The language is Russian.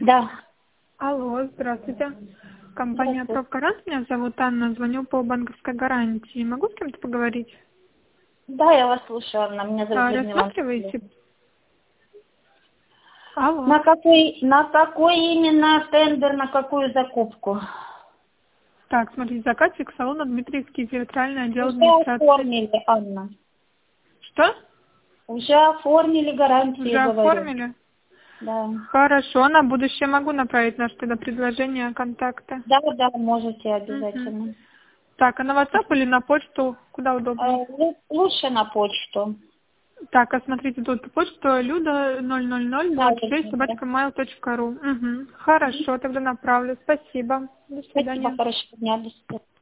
Да. Алло, здравствуйте. Компания Здравствуйте. «Профгарант», меня зовут Анна, звоню по банковской гарантии. Могу с кем-то поговорить? Да, я вас слушаю, Анна. Меня зовут Людмила. Рассматриваете? Алло. На какой именно тендер, на какую закупку? Так, смотрите, заказчик салона Дмитриевский, территориальный отдел Уже администрации. оформили, Анна. Что? Уже оформили гарантию, Уже я говорю. оформили? Да. Хорошо, на будущее могу направить наше тогда предложение контакта. Да, можете Мгм. обязательно. Так, а на WhatsApp или на почту? Куда удобнее? Лучше на почту. Так, а смотрите, тут почта люда Да, 00026@mail.ru. Угу. Хорошо, тогда направлю. Спасибо. До Спасибо, свидания. хорошего дня. До свидания.